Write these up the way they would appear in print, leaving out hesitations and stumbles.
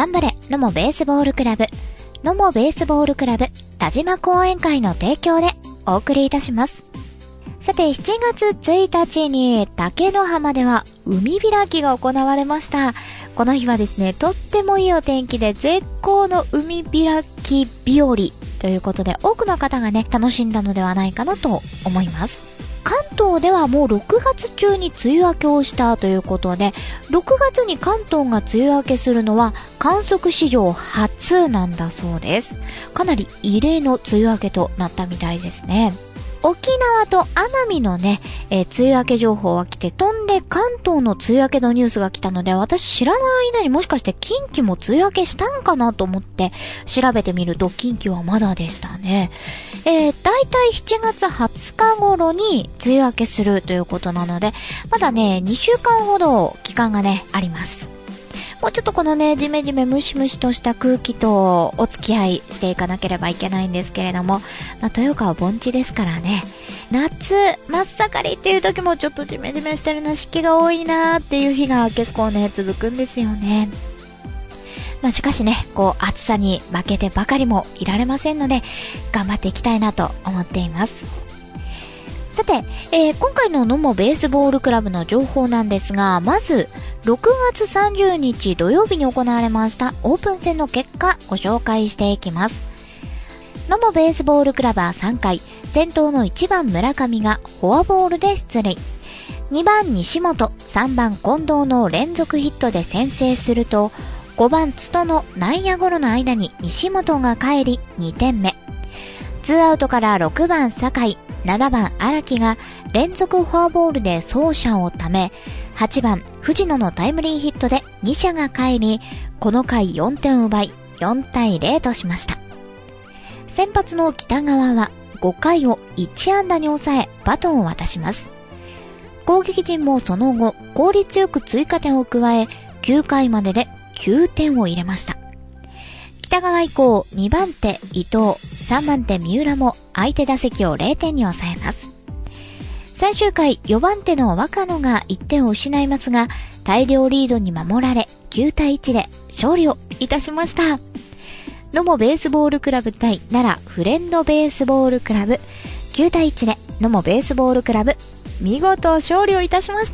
頑張れ野茂ベースボールクラブ、野茂ベースボールクラブ田島講演会の提供でお送りいたします。さて、7月1日に竹の浜では海開きが行われました。この日はですね、とってもいいお天気で絶好の海開き日和ということで、多くの方がね、楽しんだのではないかなと思います。関東ではもう6月中に梅雨明けをしたということで、6月に関東が梅雨明けするのは観測史上初なんだそうです。かなり異例の梅雨明けとなったみたいですね。沖縄と奄美のね、梅雨明け情報が来て、飛んで関東の梅雨明けのニュースが来たので、私知らない間にもしかして近畿も梅雨明けしたんかなと思って調べてみると、近畿はまだでしたね。だいたい7月20日頃に梅雨明けするということなので、まだね、2週間ほど期間がね、あります。もうちょっとこのね、ジメジメムシムシとした空気とお付き合いしていかなければいけないんですけれども、豊岡は盆地ですからね、夏真っ盛りっていう時もちょっとジメジメしてるな、湿気が多いなーっていう日が結構ね、続くんですよね。しかしね、こう暑さに負けてばかりもいられませんので、頑張っていきたいなと思っています。さて、今回の野茂ベースボールクラブの情報なんですが、まず6月30日土曜日に行われましたオープン戦の結果ご紹介していきます。野茂ベースボールクラブは3回、先頭の1番村上がフォアボールで出塁、2番西本、3番近藤の連続ヒットで先制すると、5番津戸の内野ゴロの間に西本が帰り2点目、2アウトから6番酒井、7番荒木が連続フォアボールで走者をため、8番藤野のタイムリーヒットで2者が帰り、この回4点を奪い4対0としました。先発の北川は5回を1安打に抑えバトンを渡します。攻撃陣もその後効率よく追加点を加え、9回までで9点を入れました。北川以降2番手伊藤、3番手三浦も相手打席を0点に抑えます。最終回4番手の若野が1点を失いますが、大量リードに守られ9対1で勝利をいたしました。野茂ベースボールクラブ対奈良フレンドベースボールクラブ、9対1で野茂ベースボールクラブ見事勝利をいたしました。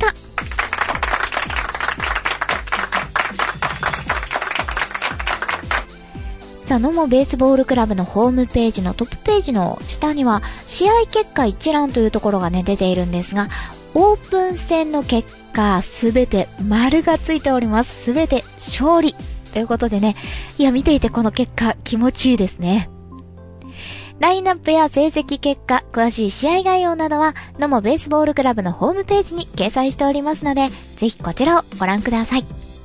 野茂ベースボールクラブのホームページのトップページの下には試合結果一覧というところがね出ているんですが、オープン戦の結果すべて丸がついております。すべて勝利ということでね、いや見ていてこの結果気持ちいいですね。ラインナップや成績結果、詳しい試合概要などは野茂ベースボールクラブのホームページに掲載しておりますので、ぜひこちらをご覧ください。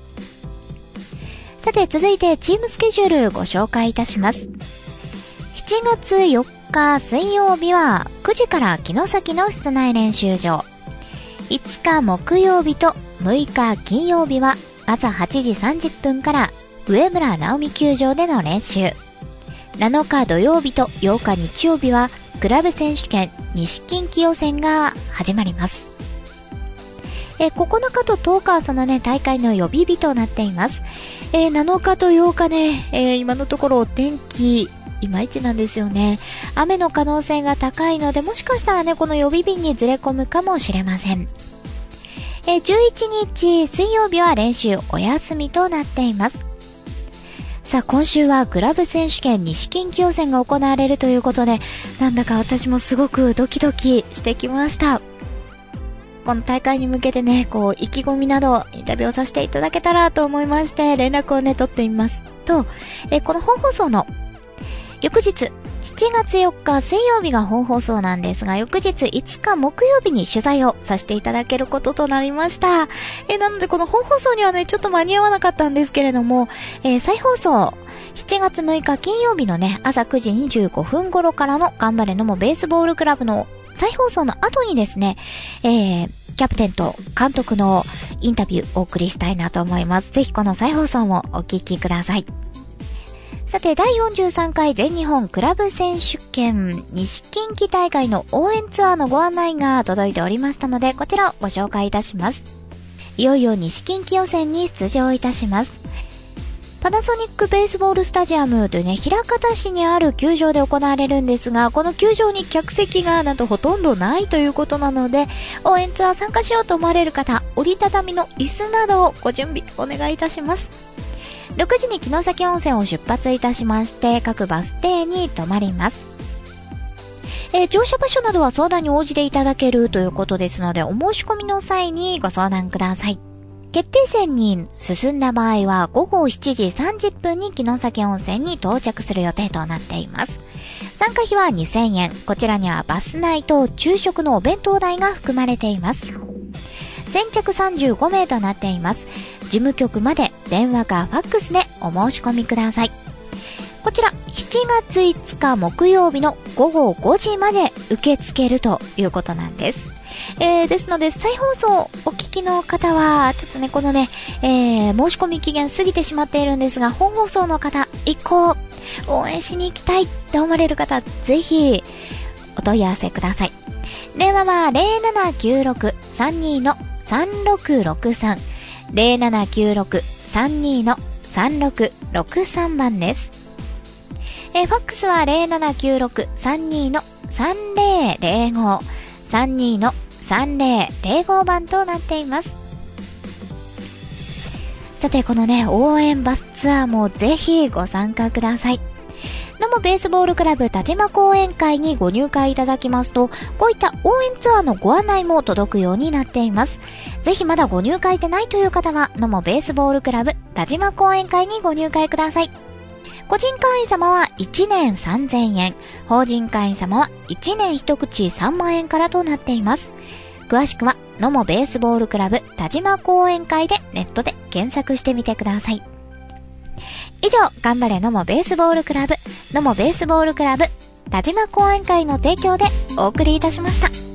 さて続いてチームスケジュールご紹介いたします。7月4日水曜日は9時から城崎の室内練習場、5日木曜日と6日金曜日は朝8時30分から上村直美球場での練習、7日土曜日と8日日曜日はクラブ選手権西近畿予選が始まります。9日と10日はそのね大会の予備日となっています。7日と8日ね、今のところお天気いまいちなんですよね。雨の可能性が高いので、もしかしたらねこの予備日にずれ込むかもしれません。11日水曜日は練習お休みとなっています。さあ今週はクラブ選手権西近畿予選が行われるということで、なんだか私もすごくドキドキしてきました。この大会に向けてね、こう意気込みなどインタビューをさせていただけたらと思いまして連絡をね取ってみますと、この本放送の翌日7月4日水曜日が本放送なんですが、翌日5日木曜日に取材をさせていただけることとなりました。なのでこの本放送にはねちょっと間に合わなかったんですけれども、再放送7月6日金曜日のね朝9時25分頃からの頑張れ野茂ベースボールクラブの再放送の後にですね、キャプテンと監督のインタビューをお送りしたいなと思います。ぜひこの再放送もお聞きください。さて第43回全日本クラブ選手権西近畿大会の応援ツアーのご案内が届いておりましたので、こちらをご紹介いたします。いよいよ西近畿予選に出場いたします。 パナソニックベースボールスタジアムというね、枚方市にある球場で行われるんですが、この球場に客席がなんとほとんどないということなので、応援ツアー参加しようと思われる方、折りたたみの椅子などをご準備お願いいたします。6時に城崎温泉を出発いたしまして、各バス停に停まります。乗車場所などは相談に応じていただけるということですので、お申し込みの際にご相談ください。決定戦に進んだ場合は午後7時30分に城崎温泉に到着する予定となっています。参加費は2000円。こちらにはバス内と昼食のお弁当代が含まれています。先着35名となっています。事務局まで電話かファックスでお申し込みください。こちら7月5日木曜日の午後5時まで受け付けるということなんです。ですので再放送お聞きの方はちょっとねこのね、申し込み期限過ぎてしまっているんですが、本放送の方以降応援しに行きたいって思われる方、ぜひお問い合わせください。電話は 0796-32-3663 0796-32-3663 番です。ファックスは 0796-32-3005 32-3005 番となっています。さてこのね応援バスツアーもぜひご参加ください。野茂ベースボールクラブ田島講演会にご入会いただきますと、こういった応援ツアーのご案内も届くようになっています。ぜひまだご入会でないという方は野茂ベースボールクラブ田島講演会にご入会ください。個人会員様は1年3000円、法人会員様は1年一口3万円からとなっています。詳しくは野茂ベースボールクラブ田島講演会でネットで検索してみてください。以上、頑張れ野茂ベースボールクラブ、野茂ベースボールクラブ田島講演会の提供でお送りいたしました。